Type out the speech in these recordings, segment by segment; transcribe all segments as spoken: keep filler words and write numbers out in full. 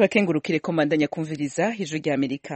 turakengurukire ko mandanya kumviriza ijwi rya Amerika.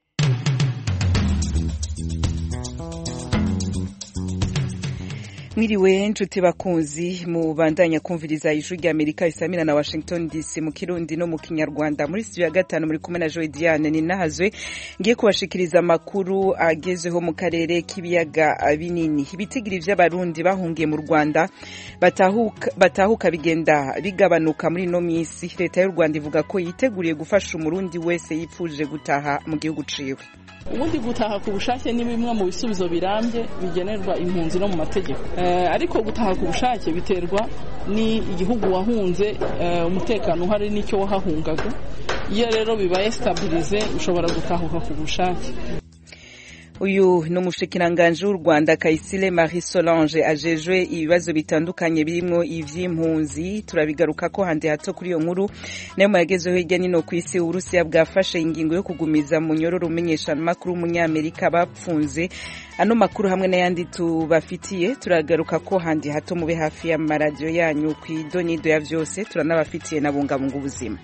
Mwiriwe nshuti bakunzi mu bandanya kumviriza ijwi rya Amerika isamira na Washington D C mu Kirundi no mu Kinyarwanda. Muri studio ya gatanu muri kumwe na Joy Diane ni nahazwe ngiye kubashikiriza makuru agezeho mu karere k'ibiyaga binini. Ibitigiri vy'abarundi bahungiye mu Rwanda batahuka batahuka bigenda bigabanuka muri no misi. Leta y'u Rwanda ivuga ko yiteguriye gufasha umurundi wese yipfuje gutaha mu gihugu ciwe. Ubundi gutaha ku bushake ni bimwe mu bisubizo birambye bigenerwa impunzi no mu mategeko. Uh, ariko gutaha ku bushake biterwa ni igihugu wahunze, uh, umutekano uhari n'icyo wahahungaga. Iyo rero bibaye stabilize ushobora gutahuka ku bushake. Uyu no mushikiranganje w'u Rwanda Kayisire Marie Solange ajejwe ibibazo bitandukanye birimo ivy'impunzi. Turabigaruka ko hande hato kuri iyo nkuru nayo mayagezeho hirya nino ku isi. Uburusiya bwafashe ingingo yo kugumiza mu nyororo umenyesha makuru umunyamerika bapfunze. Ano makuru hamwe n'ayandi tubafitiye turagaruka ko hande hato mube hafi ya radio yanyu kw'idonido ya vyose. Turanabafitiye na bungabunga ubuzima.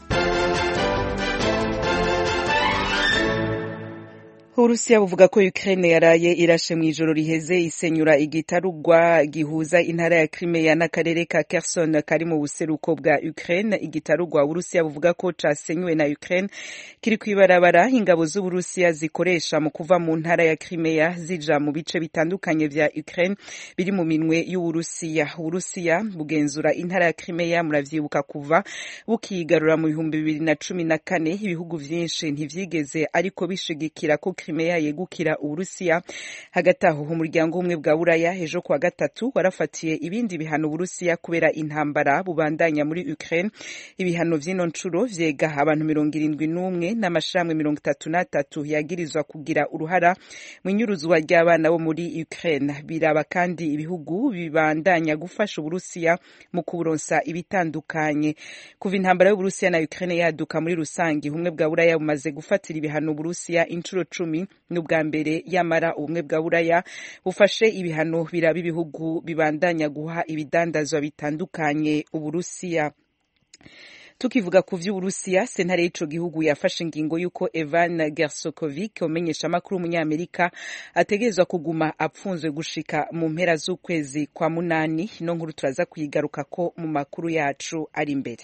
Urusiya buvuga ko Ukraine yaraye irashe mu ijoro riheze isenyura igitarugwa gihuza intara ya Crimea n'akarere ka Kherson kari mu buseruko bwa Ukraine. Igitarugwa Urusiya buvuga ko casenywe na Ukraine kiri kwibarabara ingabo z'Uburusiya zikoresha mu kuva mu ntara ya Crimea zija mu bice bitandukanye vya Ukraine biri mu minwe y'Uburusiya. Uburusiya bugenzura intara ya Crimea muravyibuka kuva bukigarura mu bihumbi bibiri na cumi na kane. Ibihugu vyinshi ntivyigeze ariko bishigikira ko Crimea yegukira Uburusiya. Hagati aho umuryango umwe bwa Buraya ejo kwa gatatu warafatiye ibindi bihano Uburusiya kubera intambara bubandanya muri Ukraine. Ibihano vy'ino ncuro vyega abantu mirongo irindwi n'umwe n'amashramwe mirongo itatu n'atatu yagirizwa kugira uruhara mu nyuruzwa ry'abana bo muri Ukraine. Biraba kandi ibihugu bibandanya gufasha Uburusiya mu kuburonsa ibitandukanye. Kuva intambara y'Uburusiya na Ukraine yaduka muri rusangi, ubumwe bwa Buraya bumaze gufatira ibihano Uburusiya incuro cumi n'ubwa mbere. Yamara ubumwe bwa Buraya bufashe ibihano biraba ibihugu bibandanya guha ibidandazwa bitandukanye Uburusiya. Tukivuga ku vy'Uburusiya, sentare y'ico gihugu yafashe ingingo yuko Evan Gersokovic umenyesha makuru umunyamerika ategerezwa kuguma apfunzwe gushika mu mpera z'ukwezi kwa munani. No nkuru turaza kuyigaruka ko mu makuru yacu ari imbere.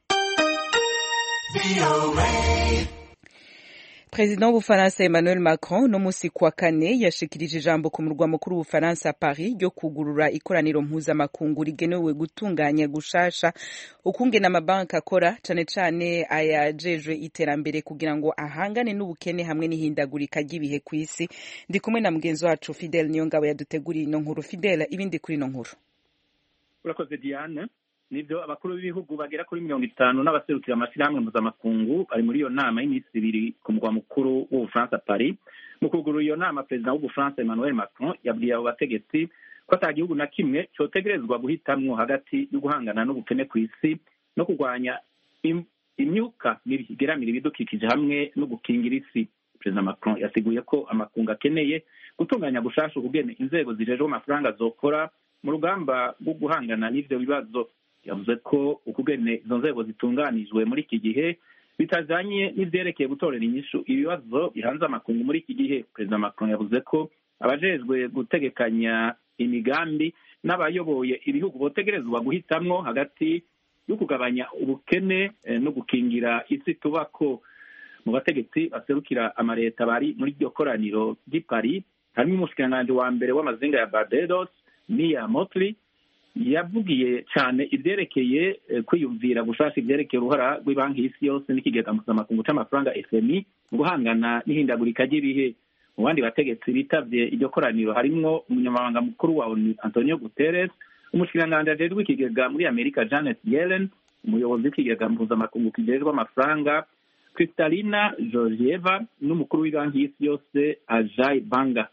President w'Ubufaransa Emmanuel Macron no musi kwa kane yashikirije ijambo ku murwa mukuru w'Ubufaransa Paris ryo kugurura ikoraniro mpuzamakungu rigenewe gutunganya gushasha ukungena amabanki akora cane cane ayajejwe iterambere kugira ngo ahangane n'ubukene hamwe n'ihindagurika ry'ibihe kw'isi. Ndi kumwe na mugenzi wacu Fidel Niyongabo yaduteguriye ino nkuru. Fidel, ibindi kuri ino nkuru. Urakoze Diane. Nivyo abakuru b'ibihugu bagera kuri mirongo itanu n'abaserukira amashirahamwe mpuzamakungu bari muri iyo nama y'imisi ibiri ku mugwa mukuru w'Ubufaransa Paris. Mu kugurura iyo nama, Perezida w'Ubufaransa Emmanuel Macron yabwiye abo bategetsi ko ata gihugu na kimwe cotegerezwa guhitamwo hagati yo guhangana n'ubukene kw'isi no kurwanya imyuka mibi igeramira ibidukikije hamwe no gukingira isi. Perezida Macron yasiguye ko amakungu akeneye gutunganya gushasha ukugene inzego zijejwe amafaranga zokora mu rugamba rwo guhangana n'ivyo bibazo. Yavuze ko ukugene izo nzego zitunganijwe muri iki gihe bitajanye n'ivyerekeye gutorera inyishu ibibazo bihanze amakungu muri iki gihe. Perezida Macron yavuze ko abajejwe gutegekanya imigambi n'abayoboye ibihugu botegerezwa guhitamwo hagati yo kugabanya ubukene eh, no gukingira isi tubako. Mu bategetsi baserukira amareta bari muri iryo koraniro ry'i Paris harimo umushikiranganji wa mbere w'amazinga ya Barbados Mia Mottley yavugiye cyane ivyerekeye kwiyumvira gushasha ivyerekeye uruhara rw'ibanki y'isi yose n'ikigega mpuzamakungu c'amafaranga F M I mu guhangana n'ihindagurika ry'ibihe. Mu bandi bategetsi bitavye iryo koraniro harimwo umunyamabanga mukuru wa O N U Antonio Guterres, umushikiranganji ajejwe ikigega muri Amerika Janet Yellen, umuyobozi w'ikigega mpuzamakungu kijejwe amafaranga Kristalina Georgieva n'umukuru w'ibanki y'isi yose Ajay Banga.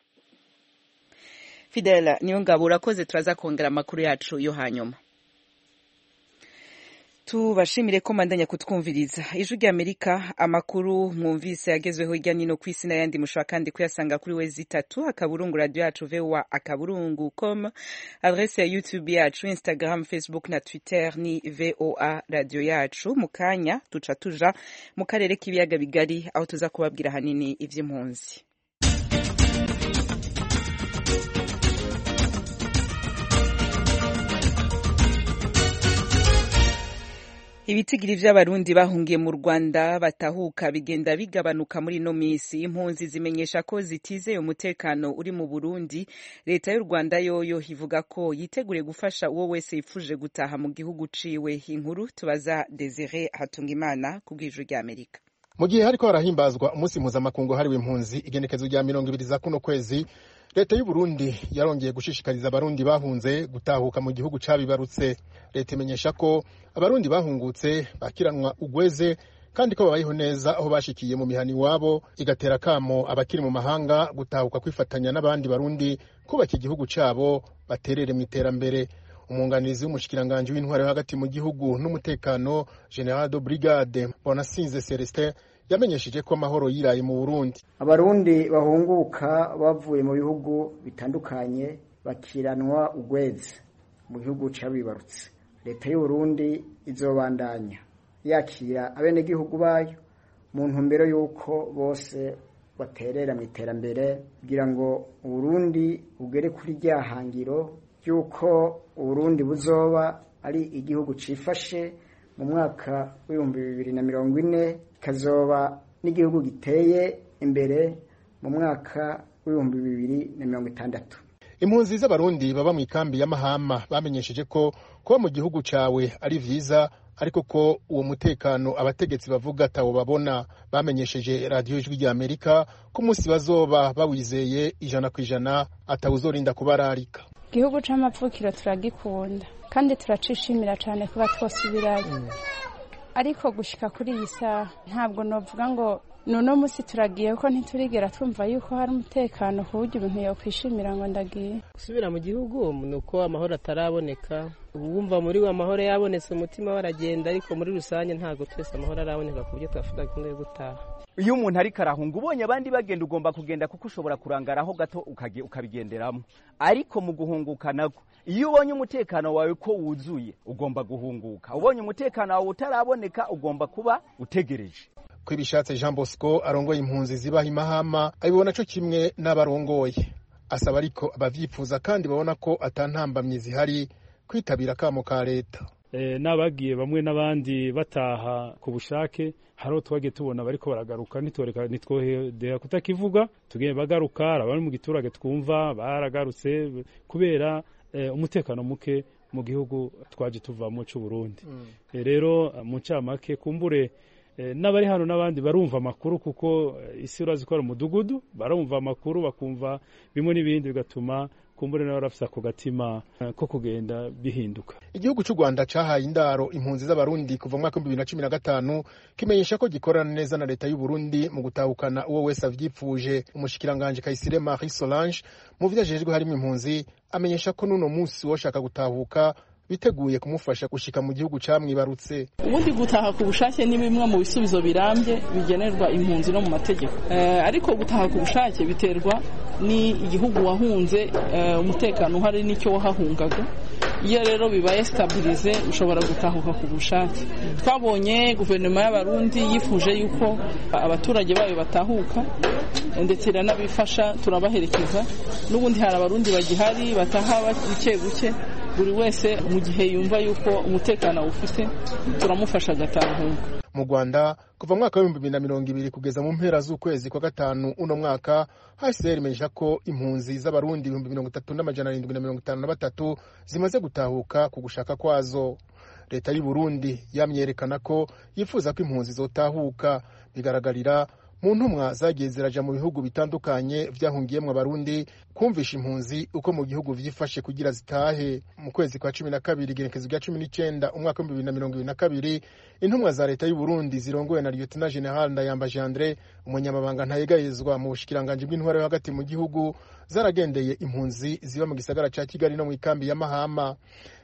Fidel Niyongabo urakoze, turaza kongera amakuru yacu yo hanyuma. tubashimire ko mandanya kutwumviriza ijwi ry'Amerika. Amakuru mwumvise yagezweho hirya nino ku isi n'ayandi mushobora kandi kuyasanga kuri wezi itatu akaburungu radio yacu voa akaburungu com. Adresse ya YouTube yacu, Instagram, Facebook na Twitter ni voa radio yacu. Mukanya tuca tuja mu karere k'ibiyaga bigari aho tuza kubabwira hanini ivy'impunzi. Ibitigiri vy'abarundi bahungiye mu Rwanda batahuka bigenda bigabanuka muri no misi. Impunzi zimenyesha ko zitizeye umutekano uri mu Burundi. Leta y'u Rwanda yoyo ivuga ko yitegure gufasha uwo wese yifuje gutaha mu gihugu ciwe. Inkuru tubaza Desire Hatungimana ku bw'ijwi ry'Amerika. Mu gihe hariko harahimbazwa umunsi mpuzamakungu hariwe impunzi, igenekezo rya mirongo ibiri za kuno kwezi, Leta y'u Burundi yarongeye gushishikariza abarundi bahunze gutahuka mu gihugu cabibarutse. Leta imenyesha ko abarundi bahungutse bakiranwa ugweze kandi ko babayeho neza aho bashikiye mu mihani wabo, igatera kamo abakiri mu mahanga gutahuka kwifatanya n'abandi barundi kubaka igihugu cabo baterere mu iterambere. Umunganizi w'umushikiranganje w'intware hagati mu gihugu n'umutekano, General de Brigade Bonasinze Celestin, yamenyesheje ko amahoro yiraye mu Burundi. Abarundi bahunguka bavuye mu bihugu bitandukanye bakiranwa ugweze mu gihugu cabibarutse. Leta y'u Burundi izobandanya yakira abene gihugu bayo mu ntumbero yuko bose baterera mu iterambere kugira ngo Burundi ugere kuri ryahangiro yuko Burundi buzoba ari igihugu cifashe mu mwaka w'ibihumbi bibiri na mirongo ine, kazoba n'igihugu giteye imbere mu mwaka w'ibihumbi bibiri na mirongo itandatu. Impunzi z'abarundi baba mu ikambi ya Mahama bamenyesheje ko kuba mu gihugu cawe ari vyiza, ariko ko uwo mutekano abategetsi bavuga atawo babona. Bamenyesheje radio ijwi ry'Amerika ko umunsi bazoba bawizeye ijana kwijana atawuzorinda kubararika. Igihugu c'amapfukiro turagikunda kandi turacishimira cyane kuba twosubirayo, mm. ariko gushika kuri iyi saha ntabwo novuga ngo nono musi turagiye ko ntiturigera twumva yuko hari umutekano kuburyo ibintu yo kwishimira ngo ndagiye. Gusubira mu gihugu nuko amahoro ataraboneka. Ubumva muri wa amahoro yabonetse umutima waragenda, ariko muri rusange ntago twese amahoro araboneka kuburyo twafuta kunde gutaha. Iyo umuntu ari karahunga ubonye abandi bagenda ugomba kugenda kuko ushobora kurangaraho gato ukagiye ukabigenderamo, ariko mu guhunguka nako iyo ubonye umutekano wawe ko wuzuye ugomba guhunguka, ubonye umutekano wawe utaraboneka ugomba kuba utegereje. Kwibishatse Jean Bosco arongoye impunzi zibaha Mahama abibona cyo kimwe n'abarongoye, asaba ariko abavyifuza kandi babona ko atantambamye zihari kwitabira kamo ka leta. E, nabagiye bamwe n'abandi bataha ku bushake, haro twage tubona bariko baragaruka nitworeka nitwohedera kutakivuga, tugiye bagaruka abari mu giturage twumva baragarutse kubera e, umutekano muke mu gihugu twaje tuvamo cy'u Burundi. Mm. E, rero mu camake kumbure e, n'abari hano n'abandi barumva makuru kuko isi urazikora umudugudu, barumva makuru bakumva bimwe n'ibindi bigatuma kumbure na barafisa ku gatima ko kugenda bihinduka. Igihugu cy'u Rwanda cahaye indaro impunzi z'abarundi kuva mu mwaka wa bibiri na cumi na gatanu, kimenyesha ko gikorana neza na leta y'u Burundi mu gutahukana uwo wese avyipfuje. Umushikiranganje Kayisire Marie Solange mu vyajejwe harimo impunzi amenyesha ko nuno munsi woshaka gutahuka biteguye kumufasha gushika mu gihugu camwibarutse. Ubundi gutaha ku bushake ni bimwe mu bisubizo birambye bigenerwa impunzi no mu mategeko, e, ariko gutaha ku bushake biterwa ni igihugu wahunze, e, umutekano uhari n'icyo wahahungaga. Iyo rero bibaye stabilize ushobora gutahuka ku bushake. Twabonye guverinoma y'abarundi yifuje yuko abaturage bayo batahuka ndetse iranabifasha, turabaherekeza. N'ubundi hari abarundi bagihari bataha buke buke, buri wese mu gihe yumva yuko umutekano ufite turamufasha agatahuka. Mu Rwanda kuva mu mwaka wa bibiri na mirongo ibiri kugeza mu mpera z'ukwezi kwa gatanu uno mwaka, H C R imenyesha ko impunzi z'abarundi ibihumbi mirongo itatu n'amajana arindwi na mirongo itanu na batatu zimaze gutahuka ku gushaka kwazo. Leta y'u Burundi yamyerekana ko yifuza ko impunzi zotahuka, bigaragarira mu ntumwa zagiye ziraja mu bihugu bitandukanye vyahungiyemwe abarundi kumvisha impunzi uko mu gihugu vyifashe kugira zitahe. Mu kwezi kwa cumi na kabiri igenekezo rya cumi n'icenda umwaka wa bibiri na mirongo ibiri na kabiri, intumwa za leta y'u Burundi zirongowe na Lieutenant General Ndayambaje Andre, umunyamabanga ntayegayezwa mu bushikiranganje bw'intware yo hagati mu gihugu, zaragendeye impunzi ziba mu gisagara ca Kigali no mu ikambi ya Mahama.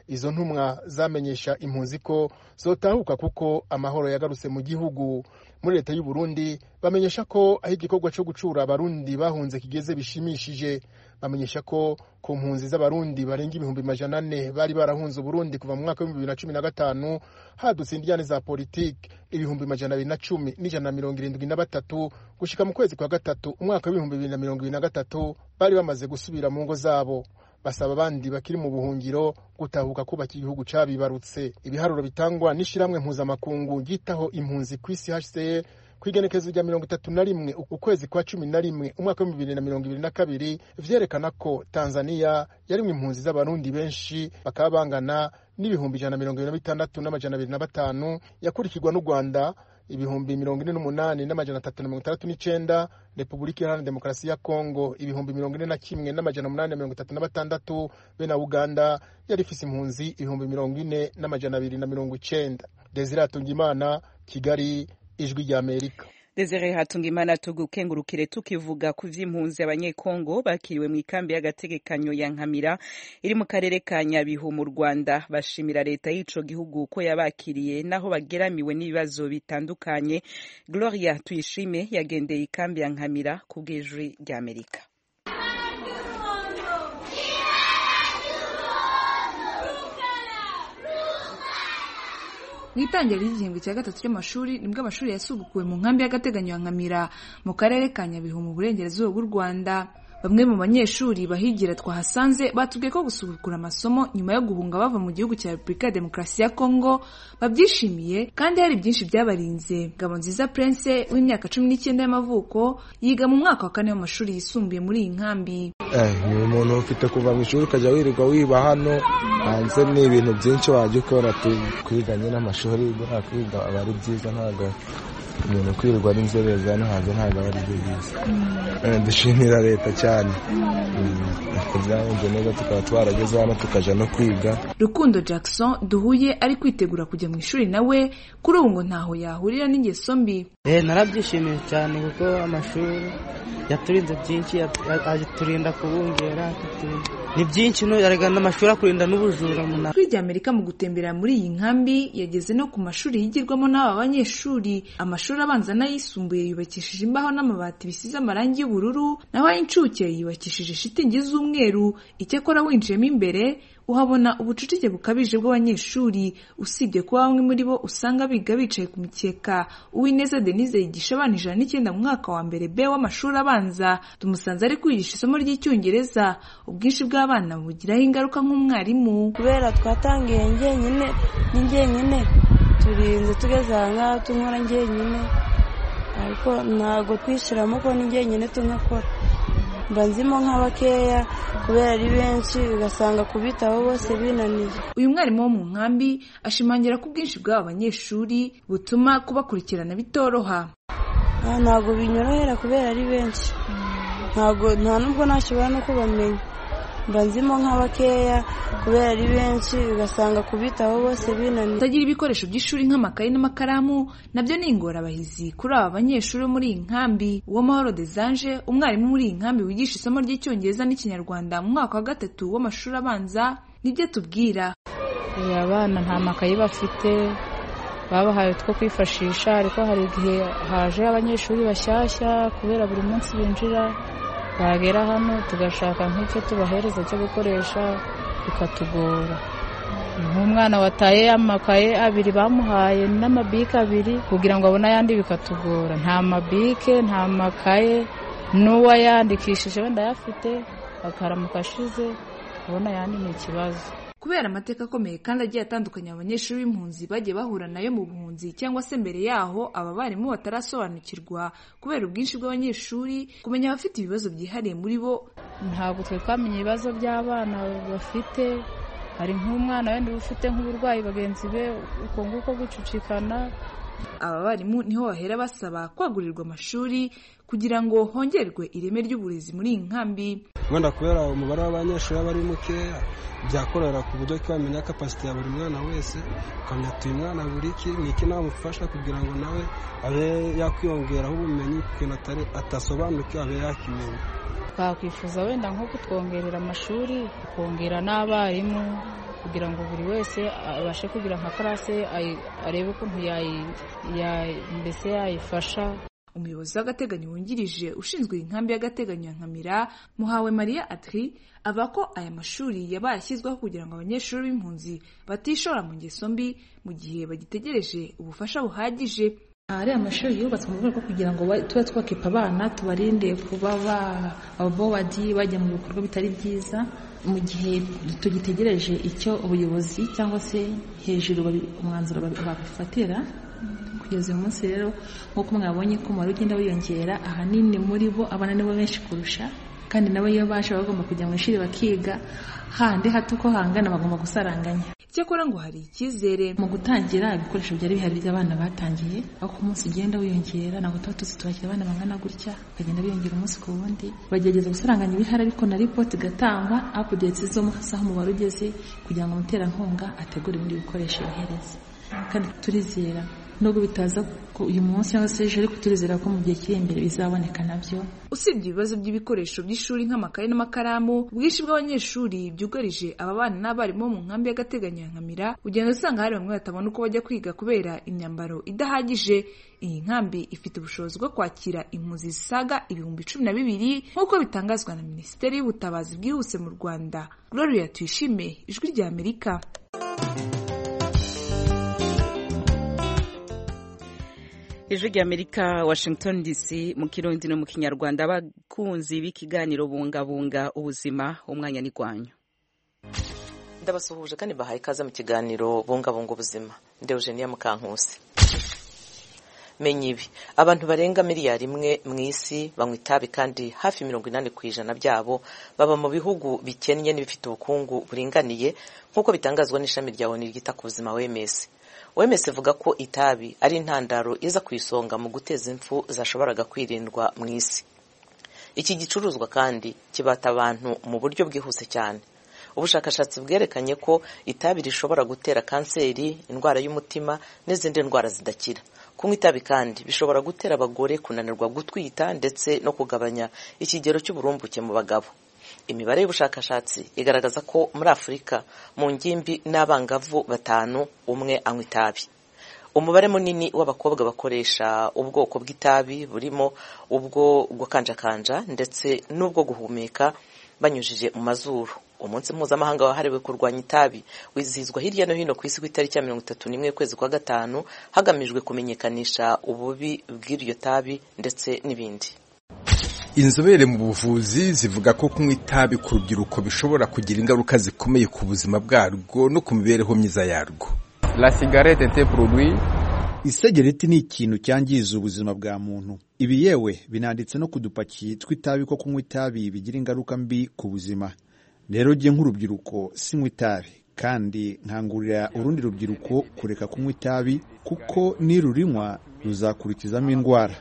izo ntumwa zamenyesha impunzi ko zotahuka kuko amahoro yagarutse mu gihugu. Muri leta y'u Burundi bamenyesha ko aho igikorwa cyo gucura abarundi bahunze kigeze bishimishije. Bamenyesha ko ku mpunzi z'abarundi barenga ibihumbi majana ane bari barahunze Burundi kuva mu mwaka wa bibiri na cumi na gatanu hadutse indiyane za politiki ibihumbi majana abiri na cumi n'ijana na mirongo irindwi na batatu gushika mu kwezi kwa gatatu umwaka w'ibihumbi bibiri na mirongo ibiri na gatatu bari bamaze gusubira mu ngo zabo. Basaba abandi bakiri mu buhungiro gutahuka kubaka igihugu cabibarutse. Ibiharuro bitangwa n'ishiramwe mpuzamakungu gitaho impunzi kw'isi H C R kwigenekezo rya mirongo itatu na rimwe ukwezi kwa cumi na rimwe umwaka wa bibiri na mirongo ibiri na kabiri vyerekana ko Tanzania yarimwe impunzi z'abarundi benshi bakaba bangana n'ibihumbi ijana na mirongo ibiri na bitandatu n'amajana abiri na batanu, yakurikirwa n'u Rwanda ibihumbi mirongo ine n'umunani n'amajana atatu na mirongo itandatu n'icenda, Repubulika Iharanira Demokarasi ya Kongo ibihumbi mirongo ine na kimwe n'amajana umunani na mirongo itatu na batandatu, be na Uganda yari ifise impunzi ibihumbi mirongo ine n'amajana abiri na mirongo icenda. Desire Hatungimana, Kigali, Ijwi rya Amerika. Desire Hatungimana, tugukengurukire tukivuga ku vy'impunzi abanyekongo bakiriwe mu ikambi y'agategekanyo ya Nkamira iri mu karere ka Nyabihu mu Rwanda. Bashimira leta y'ico gihugu ko yabakiriye naho bageramiwe n'ibibazo bitandukanye. Gloria Tuyishime yagendeye ikambi ya Nkamira ku bw'Ijwi rya Amerika. Mwitangira y'igihembwe cya gatatu cy'amashuri nibwo amashuri yasubukuwe mu nkambi y'agateganyo ya Nkamira mu karere ka Nyabihu mu burengerazuba bw'u Rwanda. Bamwe mu banyeshuri bahigira twahasanze batubwiye ko gusubukura amasomo nyuma yo guhunga bava mu gihugu cya Repubulika ya Demokarasi ya Kongo babyishimiye kandi hari byinshi byabarinze. Ngabonziza Prince w'imyaka cumi n'icyenda y'amavuko yiga mu mwaka wa kane w'amashuri yisumbuye muri iyi nkambi. Eh, ni umuntu ufite kuva mu ishuri ukajya wirirwa wiba hano hanze ni ibintu byinshi waje ukora twiganye n'amashuri kwiga aba ari byiza ntago umuntu kwirirwa ari inzobere no hanze ntago ari byiza. Dushimira leta cyane kubyanje neza tukaba twarageze hano tukaja no kwiga. Rukundo Jackson duhuye ari kwitegura kujya mu ishuri nawe kuri ubu ngo ntaho yahurira n'ingeso mbi. Eh, narabyishimiye cyane kuko amashuri yaturinze byinshi, aturinda kubungera, ni byinshi no yarega n'amashuri akurinda n'ubujura muna. Kuri rya Amerika mu gutembera muri iyi nkambi yageze no ku mashuri yigirwamo n'aba banyeshuri. Amashuri abanza n'ayisumbuye yubakishije imbaho n'amabati bisize amarangi y'ubururu, naho ay'incuke yubakishije shitingi z'umweru. Icyakora winjiyemo imbere uhabona ubucucike bukabije bw'abanyeshuri, usibye kuba bamwe muri bo usanga biga bicaye ku mikeka. Uwineza Denise yigisha abana ijana n'icyenda mu mwaka wa mbere B w'amashuri abanza. Tumusanze ari kwigisha isomo ry'icyongereza. Ubwinshi bw'abana bugiraho ingaruka nk'umwarimu. Kubera twatangiye njyenyine ni njyenyine turinze tugeze aha ngaha tunkora njyenyine, ariko ntago twishyiramo ko ni njyenyine tunkakora. Mba nzimo nk'abakeya kubera ari benshi ugasanga kubitaho bose binaniye. Uyu mwarimu wo mu nkambi ashimangira ko ubwinshi bw'aba banyeshuri butuma kubakurikirana bitoroha. Ntago binyorohera kubera ari benshi, ntago nta nubwo nashobora no kubamenya. Mba nzimo nk'abakeya kubera ari benshi ugasanga kubitaho bose binaniye. Tagira ibikoresho by'ishuri nk'amakaye n'amakaramu nabyo ni ingorabahizi kuri aba banyeshuri muri iyi nkambi. Uwamahoro Desange, umwarimu muri iyi nkambi wigisha isomo ry'icyongereza n'ikinyarwanda mu mwaka wa gatatu w'amashuri abanza, nibyo tubwira. Abana nta makaye bafite, babahaye two kwifashisha, ariko hari igihe haje abanyeshuri bashyashya kubera buri munsi binjira, bagera hano tugashaka nk'icyo tubahereza cyo gukoresha bikatugora. Nk'umwana wataye amakaye abiri bamuhaye n'amabike abiri kugira ngo abone ayandi bikatugora. Nta mabike, nta makaye, n'uwayandikishije wenda yafite akaramuka ashize abona ayandi ni ikibazo. Kubera amateka akomeye kandi agiye atandukanye abanyeshuri b'impunzi bagiye bahura nayo mu buhunzi cyangwa se mbere yaho, aba barimu batarasobanukirwa kubera ubwinshi bw'abanyeshuri kumenya abafite ibibazo byihariye muri bo. Ntabwo twe twamenya ibibazo by'abana bafite. Hari nk'umwana wenda ufite nk'uburwayi bagenzi be uko nguko gucucikana. Aba barimu niho bahera basaba kwagurirwa amashuri kugira ngo hongerwe ireme ry'uburezi muri iyi nkambi. Wenda kubera umubare w'abanyeshuri bari mukeya byakorera ku buryo kwamenya capacity ya buri mwana wese, ukamenya tuye mwana buri ki niki namufasha kugira ngo nawe abe yakwiyongeraho ubumenyi kuko atari atasobanukiwe abe yakimenya. Twakwifuza wenda nko kutwongerera amashuri, kongera n'abarimu kugira ngo buri wese abashe kugira nka karase arebe ukuntu mbese yayifasha. Umuyobozi w'agateganyo wungirije ushinzwe inkambi y'agateganyo ya Nkamira, Muhawe Maria Atri, avuga ko aya mashuri yabaye ashyizweho kugira ngo abanyeshuri b'impunzi batishora mu ngeso mbi mu gihe bagitegereje ubufasha buhagije. Ari amashuri yubatswe mu rwego rwo kugira ngo tube twakipa abana, tubarinde kuba ababowadi bajya mu bikorwa bitari byiza mu gihe tugitegereje icyo ubuyobozi cyangwa se hejuru umwanzuro babifatira. Kugeza uyu munsi rero nk'uko mwabonye ko umubare ugenda wiyongera, ahanini muri bo abana nibo benshi kurusha, kandi nabo iyo baje bagomba kujya mu ishuri bakiga, handi hato ko hangana bagomba gusaranganya. Cyakora ngo hari icyizere mu gutangira ibikoresho byari bihari by'abana batangiye, aho ku munsi ugenda wiyongera ntabwo tuba tuzi tubakira abana bangana gutya, bagenda biyongera umunsi ku wundi. Bagerageza gusaranganya ibihari, ariko na ripoti igatangwa updates zo mu saha umubare ugeze kugira ngo umuterankunga ategure ibindi bikoresho bihereze. Kandi turizera nubwo bitaza uyu munsi cyangwa se ejo, ariko turizera ko mu gihe kiri imbere bizaboneka nabyo. Usibye ibibazo by'ibikoresho by'ishuri nk'amakaye n'amakaramu, ubwinshi bw'abanyeshuri byugarije aba bana n'abarimu mu nkambi y'agateganyo ya Nkamira, ugenda usanga hari bamwe batabona uko bajya kwiga kubera imyambaro idahagije. Iyi nkambi ifite ubushobozi bwo kwakira impunzi zisaga ibihumbi cumi na bibiri nk'uko bitangazwa na Minisiteri y'Ubutabazi bwihuse mu Rwanda. Gloria Tuyishime, Ijwi rya Amerika. Ijwi rya Amerika, Washington D C, mu Kirundi no mu Kinyarwanda. Abakunzi b'ikiganiro bungabunga ubuzima, umwanya ni gwanyu. Ndabasuhuje kandi bahaye ikaze mu kiganiro bungabunga ubuzima. Ndi Eugenia Mukankusi. Menye ibi, abantu barenga miliyari imwe mu isi banywa itabi, kandi hafi mirongo inani ku ijana byabo baba mu bihugu bikennye n'ibifite ubukungu buringaniye, nk'uko bitangazwa n'ishami rya O N U ryita ku buzima O M S. O M S ivuga ko itabi ari intandaro iza ku isonga mu guteza impfu zashoboraga kwirindwa mu isi. Iki gicuruzwa kandi kibata abantu mu buryo bwihuse cyane. Ubushakashatsi bwerekanye ko itabi rishobora gutera kanseri, indwara y'umutima n'izindi ndwara zidakira. Kunywa itabi kandi bishobora gutera abagore kunanirwa gutwita ndetse no kugabanya ikigero cy'uburumbuke mu bagabo. Imibare y'ubushakashatsi igaragaza ko muri Afurika mu ngimbi n'abangavu batanu umwe anywa itabi. Umubare munini w'abakobwa bakoresha ubwoko bw'itabi burimo ubwo gukanjakanja ndetse n'ubwo guhumeka banyujije mu mazuru. Umunsi mpuzamahanga wahariwe kurwanya itabi wizihizwa hirya no hino ku isi ku itariki ya mirongo itatu n'imwe kwezi kwa gatanu, hagamijwe kumenyekanisha ububi bw'iryo tabi ndetse n'ibindi. Inzobere mu buvuzi zivuga ko kunywa itabi ku rubyiruko bishobora kugira ingaruka zikomeye ku buzima bwarwo no ku mibereho myiza yarwo. La cigarette est un produit. Isegereti ni ikintu cyangiza ubuzima bwa muntu. Ibi yewe binanditse no kudupaki tw'itabi ko kunywa itabi bigira ingaruka mbi ku buzima. Rero je nk'urubyiruko sinywa itabi, kandi nkangurira urundi rubyiruko kureka kunywa itabi kuko nirurinywa ruzakurikizamo indwara.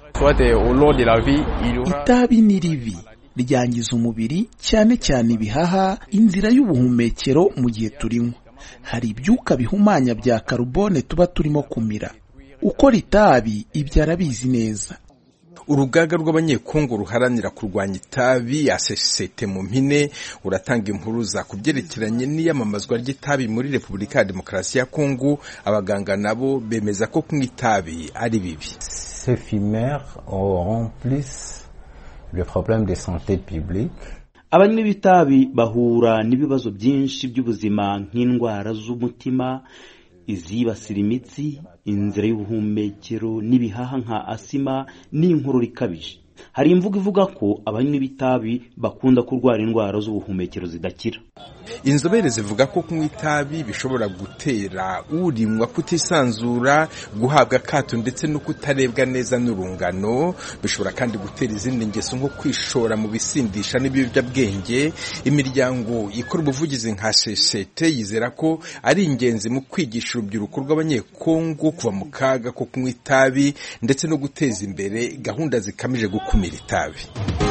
Itabi ni ribi, ryangiza umubiri, cyane cyane ibihaha, inzira y'ubuhumekero mu gihe turinywa. Hari ibyuka bihumanya bya carbone tuba turimo kumira. Ukora itabi ibyo arabizi neza. Urugaga rw'abanyekongo ruharanira kurwanya itabi A C C T mu mpine uratanga impuruza ku byerekeranye n'iyamamazwa ry'itabi muri Repubulika ya Demokarasi ya Kongo. Abaganga nabo bemeza ko kunywa itabi ari bibi. Ces fumeurs auront plus le problème de santé publique. Abanywi b'itabi bahura n'ibibazo byinshi by'ubuzima nk'indwara z'umutima, izibasira imitsi, inzira y'ubuhumekero n'ibihaha nka asima n'inkorora ikabije. Hari imvugo ivuga ko abanywi b'itabi bakunda kurwara indwara z'ubuhumekero zidakira. Inzobere zivuga ko kunywa itabi bishobora gutera urinywa kutisanzura, guhabwa akato ndetse no kutarebwa neza n'urungano. Bishobora kandi gutera izindi ngeso nko kwishora mu bisindisha n'ibiyobyabwenge. Imiryango ikora ubuvugizi nka C C T yizera ko ari ingenzi mu kwigisha urubyiruko rw'abanyekongo kuva mu kaga ko kunywa itabi ndetse no guteza imbere gahunda zikamije gukumira itabi.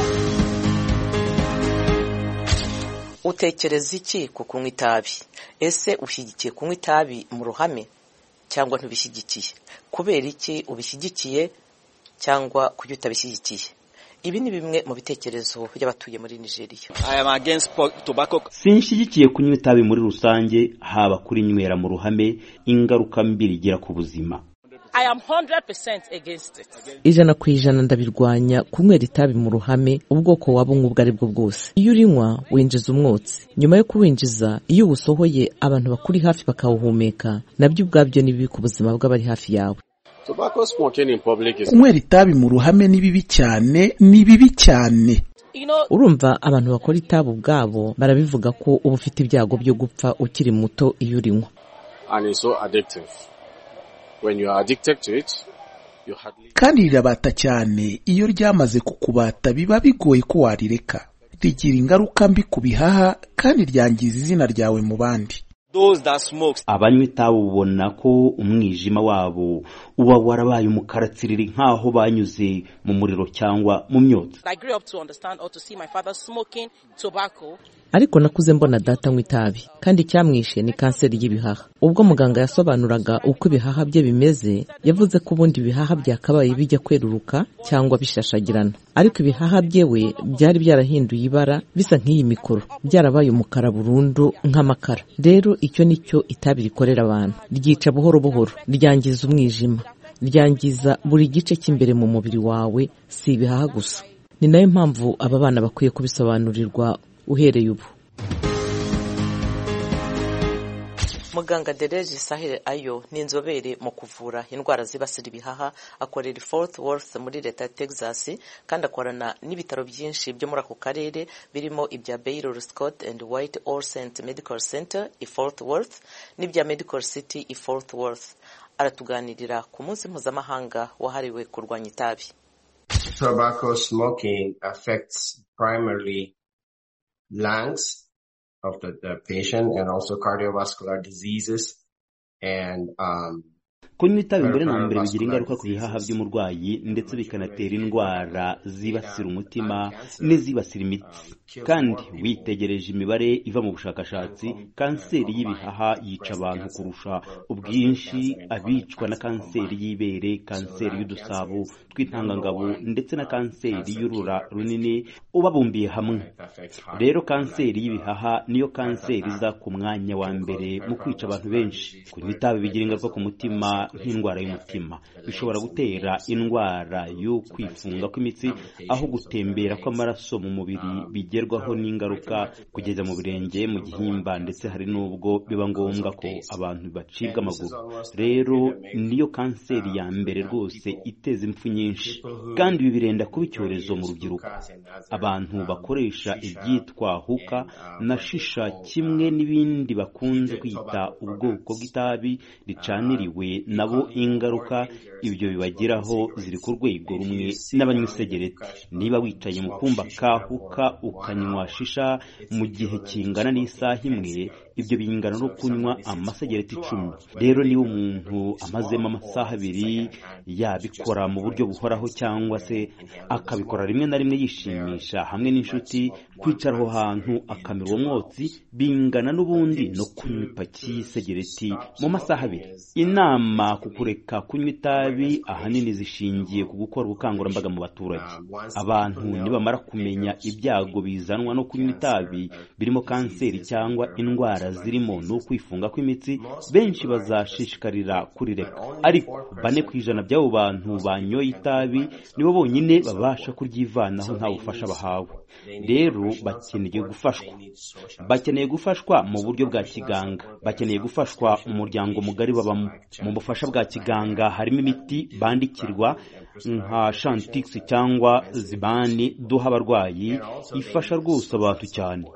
Utekereza iki ku kunywa itabi? Ese ushyigikiye kunywa itabi mu ruhame cyangwa ntubishyigikiye? Kubera iki ubishyigikiye cyangwa kuki utabishyigikiye? ibi ni bimwe mu bitekerezo by'abatuye muri Nigeria. Sinshyigikiye kunywa itabi muri rusange, haba kuri nywera mu ruhame, ingaruka mbi rigira ku buzima. I am one hundred percent against it. Ijana ku ijana ndabirwanya kunywera itabi mu ruhame, ubwoko waba ubwo ari bwo bwose. Iyo urinywa winjiza umwotsi, nyuma yo kuwinjiza iyo ubusohoye abantu bakuri hafi bakawuhumeka, nabyo ubwabyo ni bibi ku buzima bw'abari hafi yawe. Kunywera itabi mu ruhame ni bibi cyane, ni bibi cyane. Urumva abantu bakora itabi ubwabo barabivuga ko uba ufite ibyago byo gupfa ukiri muto iyo urinywa. And it's so addictive. When you are addicted to it, you hardly... kandi rirabata cyane, iyo ryamaze kukubata biba bigoye ko warireka. Rigira ingaruka mbi ku bihaha kandi ryangiza izina ryawe mu bandi. Abanywa itabi ubona ko umwijima wabo uba warabaye umukara tsiriri nkaho banyuze mu muriro cyangwa mu myotsi. Ariko nakuze mbona data anywa itabi, kandi cyamwishe ni kanseri y'ibihaha. Ubwo muganga yasobanuraga uko ibihaha bye bimeze, yavuze ko ubundi ibihaha byakabaye bijya kweruruka cyangwa bishashagirana, ariko ibihaha byewe byari byarahinduye ibara bisa nk'iyi mikoro, byarabaye umukara burundu nk'amakara. Rero icyo nicyo itabi rikorera abantu, ryica buhoro buhoro, ryangiza umwijima, ryangiza buri gice cy'imbere mu mubiri wawe, si ibihaha gusa. Ni nayo mpamvu aba bana bakwiye kubisobanurirwa uhereye ubu. Muganga Dereji Sahire Ayo ni inzobere mu kuvura indwara zibasira ibihaha, akorera Fort Worth muri leta ya Texas, kandi akorana n'ibitaro byinshi byo muri ako karere birimo ibya Baylor Scott and White Olsen Medical Center i Fort Worth n'ibya Medical City i Fort Worth. Aratuganirira ku munsi mpuzamahanga wahariwe kurwanya itabi. Tobacco smoking affects primarily lungs of the, the patient and also cardiovascular diseases and um kunywa itabi mbere na mbere bigira ingaruka ku bihaha by'umurwayi ndetse bikanatera indwara zibasira umutima n'izibasira imitsi. Kandi witegereje imibare iva mu bushakashatsi, kanseri y'ibihaha yica abantu kurusha ubwinshi abicwa na kanseri y'ibere, kanseri y'udusabo tw'intangangabo ndetse na kanseri y'urura runini ubabumbiye hamwe. Rero kanseri y'ibihaha niyo kanseri iza ku mwanya wa mbere mu kwica abantu benshi. Kunywa itabi bigira ingaruka ku mutima nk'indwara y'umutima, bishobora gutera indwara yo kwifunga kw'imitsi aho gutembera kw'amaraso mu mubiri bigerwaho n'ingaruka kugeza mu birenge, mu gihimba, ndetse hari n'ubwo biba ngombwa ko abantu bacibwa amaguru. Rero niyo kanseri ya mbere rwose iteza impfu nyinshi, kandi ibi birenda kuba icyorezo mu rubyiruko. Abantu bakoresha ibyitwa huka na shisha kimwe n'ibindi bakunze kwita ubwoko bw'itabi ricaniriwe, nabo ingaruka ibyo bibagiraho ziri ku rwego rumwe n'abanywa isegereti. Niba wicaye mu kumba kahuka ukanywa shisha mu gihe kingana n'isaha imwe, ibyo bingana no kunywa amasegereti icumi. Rero niba umuntu amazemo amasaha abiri yabikora mu buryo buhoraho cyangwa se akabikora rimwe na rimwe yishimisha hamwe n'inshuti, kwicara aho hantu akamira uwo mwotsi bingana n'ubundi no kunywa ipaki y'isegereti mu masaha abiri. Inama ku kureka kunywa itabi ahanini zishingiye ku gukora ubukangurambaga mu baturage. Abantu nibamara kumenya ibyago bizanwa no kunywa itabi birimo kanseri cyangwa indwara zirimo no kwifunga kw'imitsi, benshi bazashishikarira kurireka. Ariko bane ku ijana by'abo bantu banyoye itabi nibo bonyine babasha kuryivanaho nta bufasha bahawe. Rero bakeneye gufashwa, bakeneye gufashwa mu buryo bwa kiganga, bakeneye gufashwa umuryango mugari babamo. Mu bufasha bwa kiganga harimo imiti bandikirwa nka Chantix cyangwa Zibani duha abarwayi, ifasha rwose abantu cyane.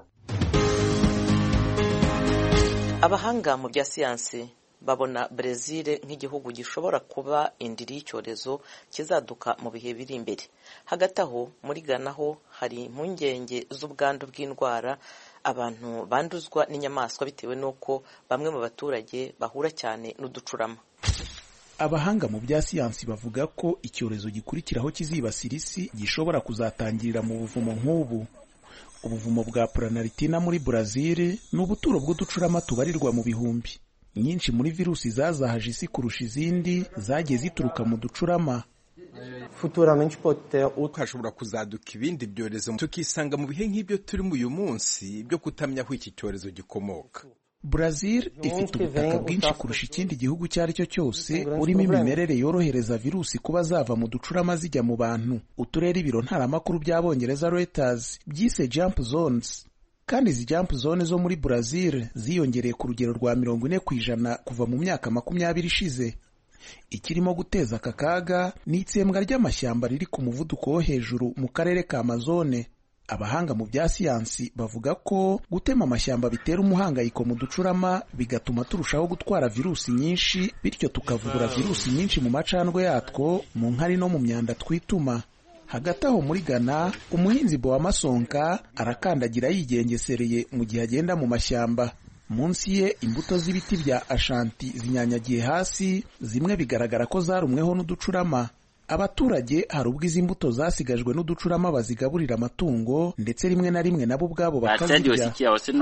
Abahanga mu bya siyansi babona Brazil nk'igihugu gishobora kuba indiri y'icyorezo kizaduka mu bihe biri imbere. Hagati aho muri Ghana ho hari impungenge z'ubwandu bw'indwara abantu banduzwa n'inyamaswa bitewe n'uko bamwe mu baturage bahura cyane n'uducurama. Abahanga mu bya siyansi bavuga ko icyorezo gikurikiraho kizibasira isi gishobora kuzatangirira mu buvumo nk'ubu. Ubuvumo bwa Planaritina muri Brazil ni ubuturo bw'uducurama tubarirwa mu bihumbi. Nyinshi muri virusi zazahaje isi kurusha izindi zagiye zituruka mu ducurama. futuramente pode ter outro. Hashobora kuzaduka ibindi byorezo tukisanga mu bihe nk'ibyo turimo uyu munsi byo kutamenya aho iki cyorezo gikomoka. Brazil ifite ubutaka bwinshi kurusha ikindi gihugu icyo ari cyo cyose urimo imimerere yorohereza virusi kuba zava mu ducurama zijya mu bantu. Uturere ibiro ntaramakuru by'Abongereza Reuters byise jump zones, kandi izi jump zone zo muri Brazil ziyongereye ku rugero rwa mirongo ine ku ijana kuva mu myaka makumyabiri ishize. Ikirimo guteza aka kaga ni itsembwa ry'amashyamba riri ku muvuduko wo hejuru mu karere ka Amazone. Abahanga mu bya siyansi bavuga ko gutema amashyamba bitera umuhangayiko mu ducurama bigatuma turushaho gutwara virusi nyinshi, bityo tukavugura virusi nyinshi mu macandwe yatwo, mu nkari no mu myanda twituma. Hagati aho muri Ghana, umuhinzi Boa Masonka arakandagira yigengesereye mu gihe agenda mu mashyamba. Munsi ye imbuto z'ibiti bya Ashanti zinyanyagiye hasi, zimwe bigaragara ko zarumweho n'uducurama. Abaturage hari ubwo izi mbuto zasigajwe n'uducurama bazigaburira amatungo, ndetse rimwe na rimwe nabo ubwabo bakazirya.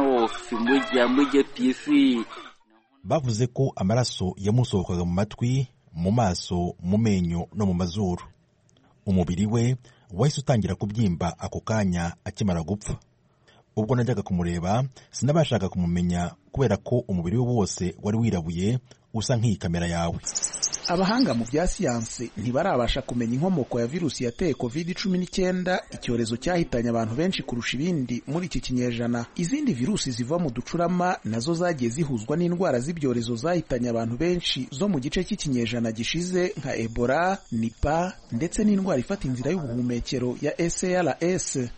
Bavuze ko amaraso yamusohokaga mu matwi, mu maso, mu menyo no mu mazuru. Umubiri we wahise utangira kubyimba ako kanya akimara gupfa. Ubwo najyaga kumureba sinabashaga kumumenya kubera ko umubiri we wose wari wirabuye usa nk'iyi kamera yawe. Abahanga mu bya siyansi ntibarabasha kumenya inkomoko ya virusi yateye covid cumi n'icyenda, icyorezo cyahitanye abantu benshi kurusha ibindi muri iki kinyejana. Izindi virusi ziva mu ducurama nazo zagiye zihuzwa n'indwara z'ibyorezo zahitanye abantu benshi zo mu gice cy'ikinyejana gishize nka Ebola, Nipah ndetse n'indwara ifata inzira y'ubuhumekero ya S A R S.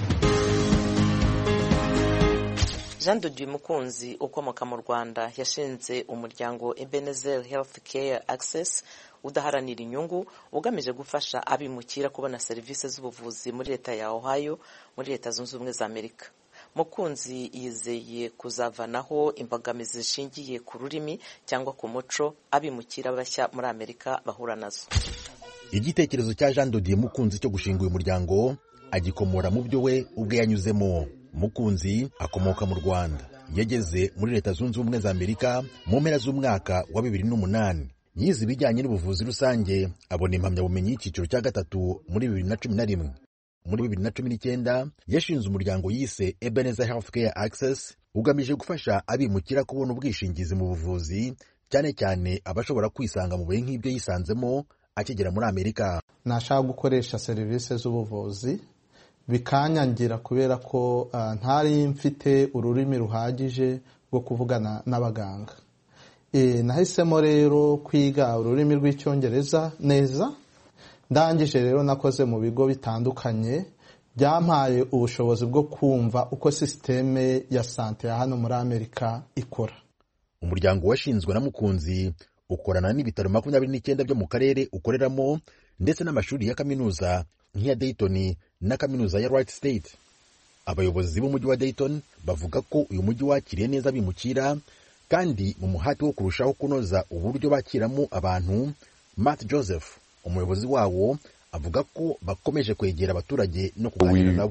Jean de Dieu Mukunzi ukomoka mu Rwanda yashinze umuryango Ebenezer Healthcare Access udaharanira inyungu ugamije gufasha abimukira kubona serivisi z'ubuvuzi muri leta ya Ohio muri leta zunze ubumwe za Amerika. Mukunzi yizeye kuzavanaho imbogamizi zishingiye ku rurimi cyangwa ku muco abimukira bashya muri Amerika bahura nazo. Igitekerezo cya Jean de Dieu Mukunzi cyo gushinga uyu muryango agikomora mu byo we ubwe yanyuzemo. Mukunzi akomoka mu Rwanda, yageze muri leta zunze ubumwe za Amerika mu mpera z'umwaka wa bibiri n'umunani. Yize ibijyanye n'ubuvuzi rusange, abona impamyabumenyi y'icyiciro cya gatatu muri bibiri na cumi na rimwe. Muri bibiri na cumi n'icyenda yashinze umuryango yise Ebenezer Healthcare Access ugamije gufasha abimukira kubona ubwishingizi mu buvuzi, cyane cyane abashobora kwisanga mu bihe nk'ibyo yisanzemo akigera muri Amerika. Nashaka gukoresha serivisi z'ubuvuzi bikanyangira kubera ko uh, ntari mfite ururimi ruhagije rwo kuvugana n'abaganga. E, nahisemo rero kwiga ururimi rw'icyongereza neza. Ndangije rero nakoze mu bigo bitandukanye byampaye ubushobozi bwo kumva uko systeme ya sante ya hano muri Amerika ikora. Umuryango washinzwe na Mukunzi ukorana n'ibitaro makumyabiri n'icyenda byo mu karere ukoreramo ndetse n'amashuri ya kaminuza nk'iya Dayton na kaminuza ya Wright State. Abayobozi b'umujyi wa Dayton bavuga ko uyu mujyi wakiriye neza bimukira kandi mu muhati wo kurushaho kunoza uburyo bakiramo abantu. Matt Joseph umuyobozi wawo avuga ko bakomeje kwegera abaturage no kuganira nabo.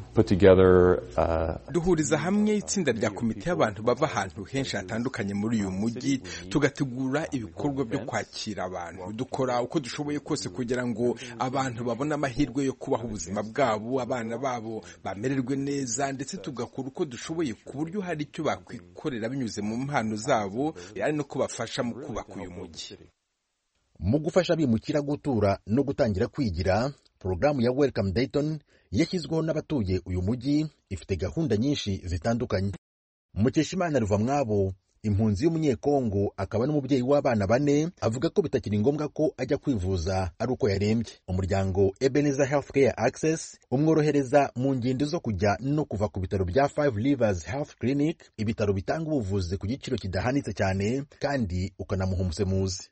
Duhuriza hamwe itsinda rya komite y'abantu bava ahantu henshi hatandukanye muri uyu mujyi tugategura ibikorwa byo kwakira abantu. Dukora uko dushoboye kose kugira ngo abantu babone amahirwe yo kubaho ubuzima bwabo, abana babo bamererwe neza, ndetse tugakora uko dushoboye ku buryo hari icyo bakwikorera binyuze mu mpano zabo, ari no kubafasha mu kubaka uyu mujyi. Mu gufasha abimukira gutura no gutangira kwigira, porogaramu ya Welcome Dayton yashyizweho n'abatuye uyu mujyi ifite gahunda nyinshi zitandukanye. Mukeshimana Ruvamwabo, impunzi y'umunyekongo akaba n'umubyeyi w'abana bane, avuga ko bitakiri ngombwa ko ajya kwivuza ari uko yarembye. Umuryango Ebenezer Healthcare Access umworohereza mu ngendo zo kujya no kuva ku bitaro bya Five Rivers Health Clinic, ibitaro bitanga ubuvuzi ku giciro kidahanitse cyane, kandi ukanamuha umusemuzi.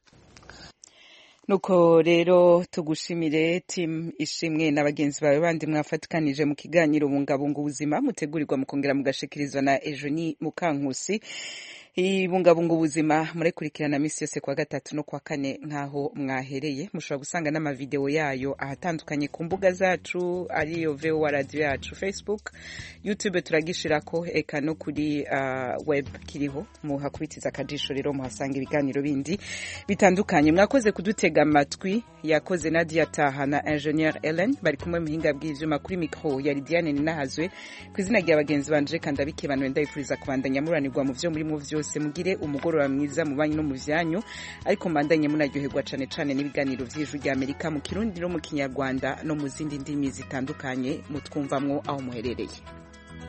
Nuko rero tugushimire team ishimwe n'abagenzi bawe bandi mwafatikanije mu kiganiro bungabunga ubuzima mutegurirwa mukongera mugashikirizwa na Eugenie Mukankusi. ibungabunga ubuzima murekurikirana misi yose kwa gatatu no kwa kane nkaho mwahereye mushobora gusanga n'amavideo yayo ahatandukanye ku mbuga zacu ariyo V O A radio yacu Facebook YouTube turagishirako eka no kuri uh, web kiriho muhakubitiza akajisho rero muhasanga ibiganiro bindi bitandukanye mwakoze kudutega amatwi yakoze Nadia Taha na Engineer Ellen bari kumwe muhinga bw'ivyuma kuri micro ya Lidiane Ninahazwe kwizina rya bagenzi banje kandi abikebanwe ndayifuriza kubandanya muranirwa mu vyo muri mu vyo mugire umugoroba mwiza mu banyu no mu vyanyu ariko mbandanye munaryoherwa cane cane n'ibiganiro vy'ijwi rya Amerika mu Kirundi no mu Kinyarwanda no mu zindi ndimi zitandukanye mutwumvamwo aho muherereye.